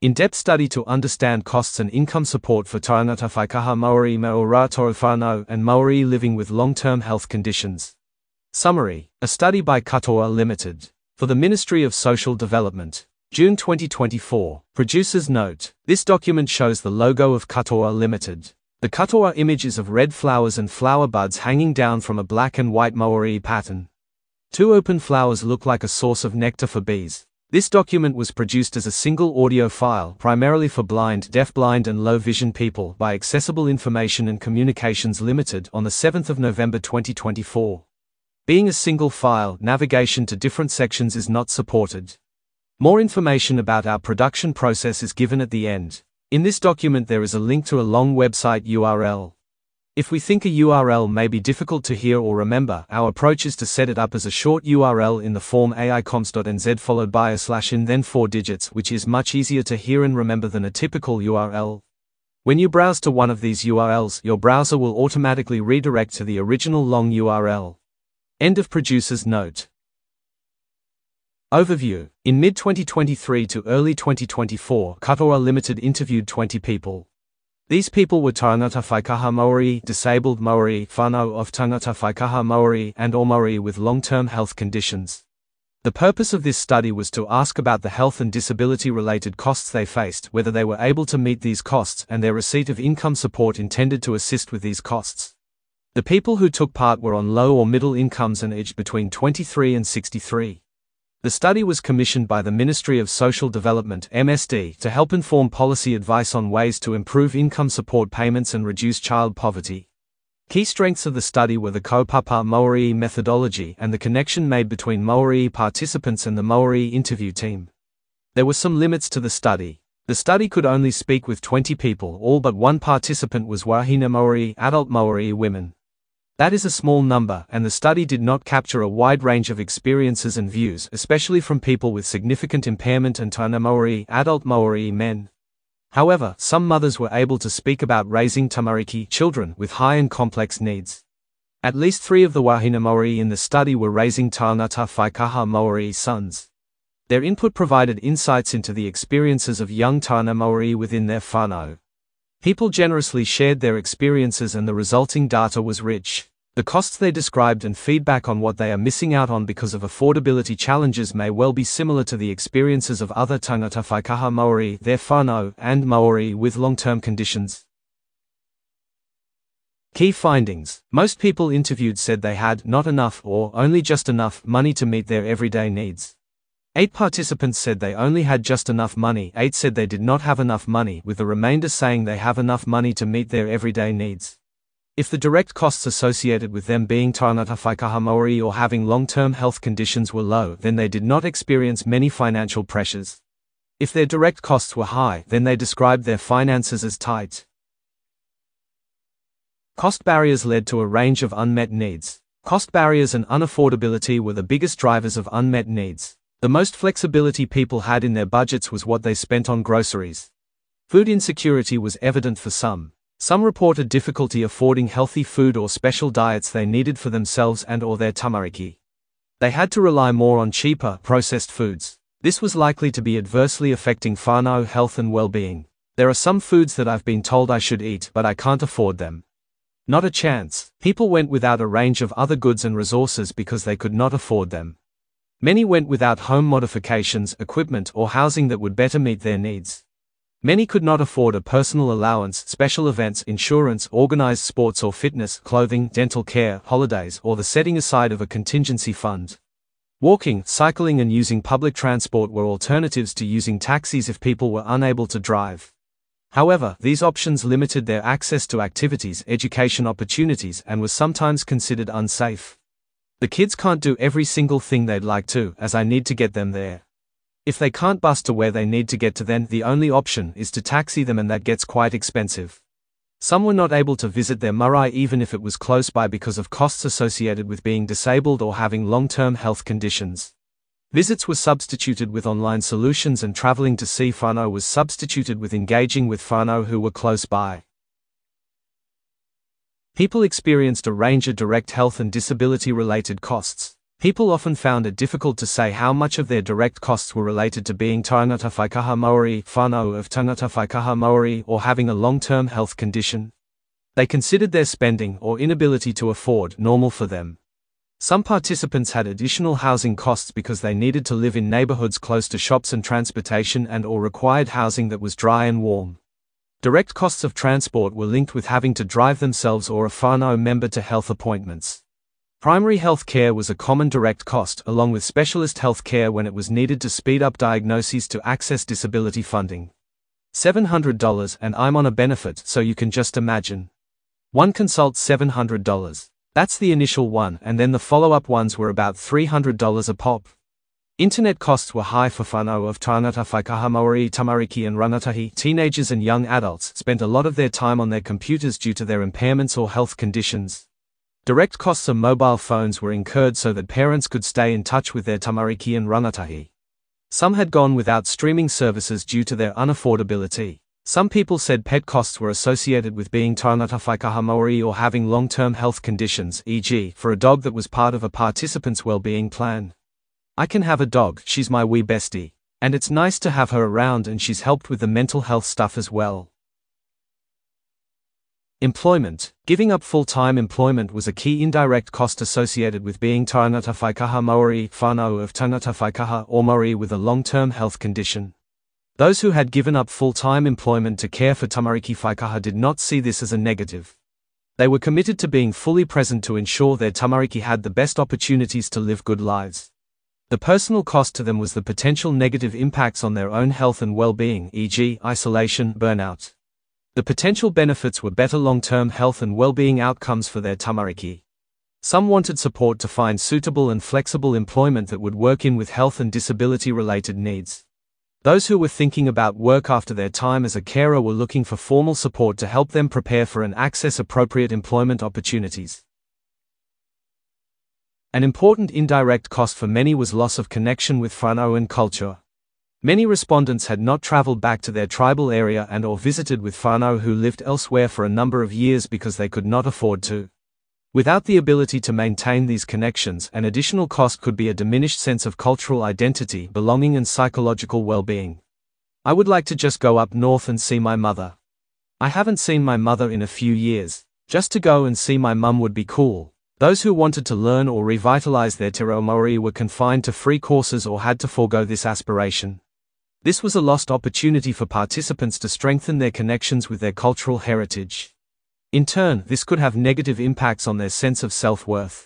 In-depth study to understand costs and income support for Taurangata Whaikaha Maori me o rātou whānau and Maori living with long-term health conditions. Summary: a study by Katoa Limited for the Ministry of Social Development. June 2024. Producers note: this document shows the logo of Katoa Limited. The katoa image is of red flowers and flower buds hanging down from a black and white Maori pattern. Two open flowers look like a source of nectar for bees. This document was produced as a single audio file primarily for blind, deafblind and low-vision people by Accessible Information and Communications Limited on the 7th of November 2024. Being a single file, navigation to different sections is not supported. More information about our production process is given at the end. In this document there is a link to a long website URL. If we think a URL may be difficult to hear or remember, our approach is to set it up as a short URL in the form aicoms.nz followed by /in then 4 digits, which is much easier to hear and remember than a typical URL. When you browse to one of these URLs, your browser will automatically redirect to the original long URL. End of producer's note. Overview: in mid-2023 to early 2024, Katoa Limited interviewed 20 people. These people were Taurangata Whaikaha Maori, disabled Maori, whānau of Tangata Whaikaha Maori and or Maori with long-term health conditions. The purpose of this study was to ask about the health and disability-related costs they faced, whether they were able to meet these costs, and their receipt of income support intended to assist with these costs. The people who took part were on low or middle incomes and aged between 23 and 63. The study was commissioned by the Ministry of Social Development (MSD) to help inform policy advice on ways to improve income support payments and reduce child poverty. Key strengths of the study were the kaupapa Maori methodology and the connection made between Maori participants and the Maori interview team. There were some limits to the study. The study could only speak with 20 people, all but one participant was Wahine Maori, adult Maori women. That is a small number, and the study did not capture a wide range of experiences and views, especially from people with significant impairment and Taina Maori, adult Maori men. However, some mothers were able to speak about raising tamariki children with high and complex needs. At least 3 of the Wahine Maori in the study were raising Taurangata Whaikaha Maori sons. Their input provided insights into the experiences of young Taina Maori within their whānau. People generously shared their experiences and the resulting data was rich. The costs they described and feedback on what they are missing out on because of affordability challenges may well be similar to the experiences of other Tangata Whaikaha Maori, their whānau, and Maori with long-term conditions. Key findings: most people interviewed said they had not enough or only just enough money to meet their everyday needs. 8 participants said they only had just enough money, 8 said they did not have enough money, with the remainder saying they have enough money to meet their everyday needs. If the direct costs associated with them being Taurangata Whaikaha Maori or having long-term health conditions were low, then they did not experience many financial pressures. If their direct costs were high, then they described their finances as tight. Cost barriers led to a range of unmet needs. Cost barriers and unaffordability were the biggest drivers of unmet needs. The most flexibility people had in their budgets was what they spent on groceries. Food insecurity was evident for some. Some reported difficulty affording healthy food or special diets they needed for themselves and or their tamariki. They had to rely more on cheaper, processed foods. This was likely to be adversely affecting whānau health and well-being. There are some foods that I've been told I should eat, but I can't afford them. Not a chance. People went without a range of other goods and resources because they could not afford them. Many went without home modifications, equipment, or housing that would better meet their needs. Many could not afford a personal allowance, special events, insurance, organized sports or fitness, clothing, dental care, holidays, or the setting aside of a contingency fund. Walking, cycling and using public transport were alternatives to using taxis if people were unable to drive. However, these options limited their access to activities, education opportunities, and was sometimes considered unsafe. The kids can't do every single thing they'd like to, as I need to get them there. If they can't bus to where they need to get to, then the only option is to taxi them, and that gets quite expensive. Some were not able to visit their marae even if it was close by because of costs associated with being disabled or having long-term health conditions. Visits were substituted with online solutions, and traveling to see whānau was substituted with engaging with whānau who were close by. People experienced a range of direct health and disability-related costs. People often found it difficult to say how much of their direct costs were related to being Tangata Whaikaha Maori, whānau of Tangata Whaikaha Maori, or having a long-term health condition. They considered their spending or inability to afford normal for them. Some participants had additional housing costs because they needed to live in neighborhoods close to shops and transportation and/or required housing that was dry and warm. Direct costs of transport were linked with having to drive themselves or a whānau member to health appointments. Primary health care was a common direct cost, along with specialist health care when it was needed to speed up diagnoses to access disability funding. $700, and I'm on a benefit, so you can just imagine. One consult $700. That's the initial one, and then the follow-up ones were about $300 a pop. Internet costs were high for whānau of Tangata Whaikaha Maori, tamariki and rangatahi. Teenagers and young adults spent a lot of their time on their computers due to their impairments or health conditions. Direct costs of mobile phones were incurred so that parents could stay in touch with their tamariki and rangatahi. Some had gone without streaming services due to their unaffordability. Some people said pet costs were associated with being Tangata Whaikaha Maori or having long-term health conditions, e.g., for a dog that was part of a participant's well-being plan. I can have a dog, she's my wee bestie. And it's nice to have her around, and she's helped with the mental health stuff as well. Employment. Giving up full-time employment was a key indirect cost associated with being Tangata Whaikaha Maori, whānau of Tangata Whaikaha or Maori with a long-term health condition. Those who had given up full-time employment to care for tamariki whaikaha did not see this as a negative. They were committed to being fully present to ensure their tamariki had the best opportunities to live good lives. The personal cost to them was the potential negative impacts on their own health and well-being, e.g., isolation, burnout. The potential benefits were better long-term health and well-being outcomes for their tamariki. Some wanted support to find suitable and flexible employment that would work in with health and disability-related needs. Those who were thinking about work after their time as a carer were looking for formal support to help them prepare for and access appropriate employment opportunities. An important indirect cost for many was loss of connection with whānau and culture. Many respondents had not traveled back to their tribal area and/or visited with whānau who lived elsewhere for a number of years because they could not afford to. Without the ability to maintain these connections, an additional cost could be a diminished sense of cultural identity, belonging and psychological well-being. I would like to just go up north and see my mother. I haven't seen my mother in a few years. Just to go and see my mum would be cool. Those who wanted to learn or revitalize their te reo Maori were confined to free courses or had to forego this aspiration. This was a lost opportunity for participants to strengthen their connections with their cultural heritage. In turn, this could have negative impacts on their sense of self-worth.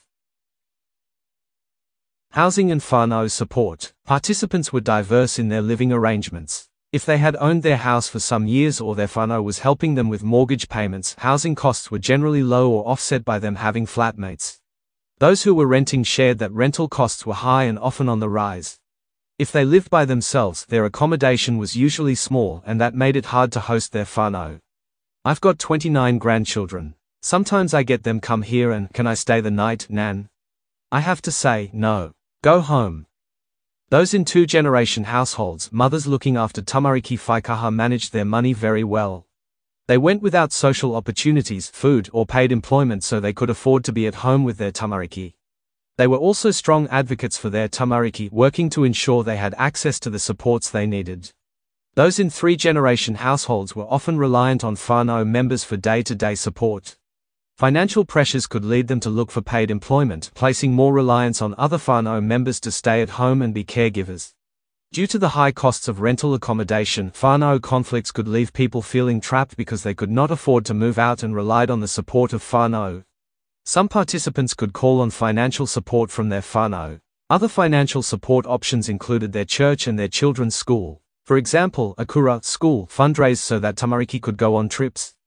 Housing and whānau support. Participants were diverse in their living arrangements. If they had owned their house for some years or their whānau was helping them with mortgage payments, housing costs were generally low or offset by them having flatmates. Those who were renting shared that rental costs were high and often on the rise. If they lived by themselves, their accommodation was usually small, and that made it hard to host their whānau. I've got 29 grandchildren. Sometimes I get them come here and, can I stay the night, Nan? I have to say, no. Go home. Those in two-generation households, mothers looking after tamariki whaikaha, managed their money very well. They went without social opportunities, food, or paid employment so they could afford to be at home with their tamariki. They were also strong advocates for their tamariki, working to ensure they had access to the supports they needed. Those in three-generation households were often reliant on whānau members for day-to-day support. Financial pressures could lead them to look for paid employment, placing more reliance on other whānau members to stay at home and be caregivers. Due to the high costs of rental accommodation, whānau conflicts could leave people feeling trapped because they could not afford to move out and relied on the support of whānau. Some participants could call on financial support from their whānau. Other financial support options included their church and their children's school. For example, a kura school fundraised so that tamariki could go on trips.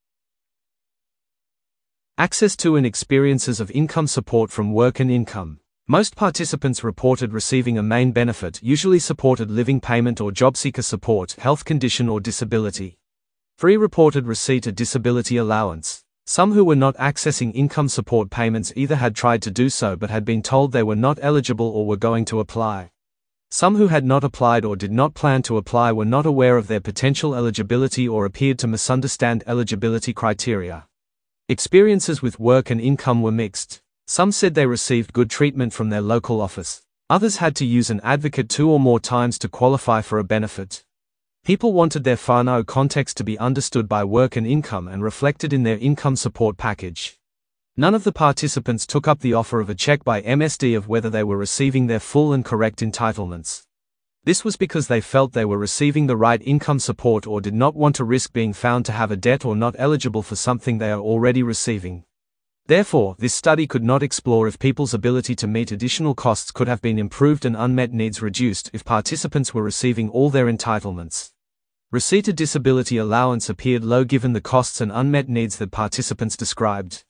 Access to and experiences of income support from work and income. Most participants reported receiving a main benefit, usually supported living payment or job seeker support, health condition or disability. 3 reported receipt a disability allowance. Some who were not accessing income support payments either had tried to do so but had been told they were not eligible or were going to apply. Some who had not applied or did not plan to apply were not aware of their potential eligibility or appeared to misunderstand eligibility criteria. Experiences with work and income were mixed. Some said they received good treatment from their local office. Others had to use an advocate 2 or more times to qualify for a benefit. People wanted their whānau context to be understood by work and income and reflected in their income support package. None of the participants took up the offer of a check by MSD of whether they were receiving their full and correct entitlements. This was because they felt they were receiving the right income support or did not want to risk being found to have a debt or not eligible for something they are already receiving. Therefore, this study could not explore if people's ability to meet additional costs could have been improved and unmet needs reduced if participants were receiving all their entitlements. Receipted disability allowance appeared low given the costs and unmet needs that participants described.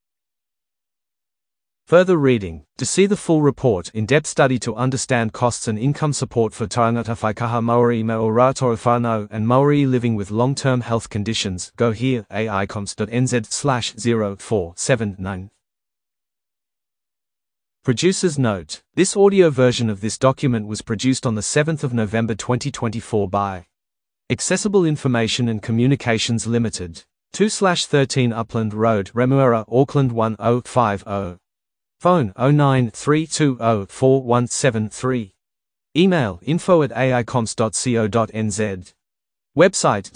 Further reading. To see the full report, in-depth study to understand costs and income support for Tangata Whaikaha Maori me o rātou whānau and Maori living with long-term health conditions, go here, aicoms.nz/0479. Producer's note. This audio version of this document was produced on the 7th of November 2024 by Accessible Information and Communications Limited, 2/13 Upland Road, Remuera, Auckland 1050. Phone 0932041173. Email info@aicoms.co.nz. Website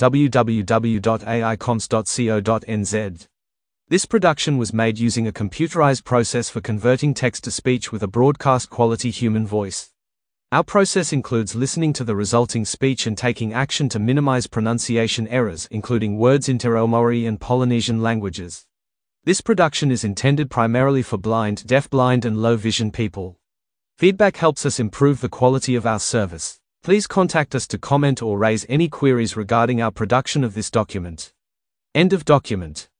www.aicoms.co.nz. This production was made using a computerized process for converting text to speech with a broadcast quality human voice. Our process includes listening to the resulting speech and taking action to minimize pronunciation errors, including words in Te Reo Maori and Polynesian languages. This production is intended primarily for blind, deafblind and low vision people. Feedback helps us improve the quality of our service. Please contact us to comment or raise any queries regarding our production of this document. End of document.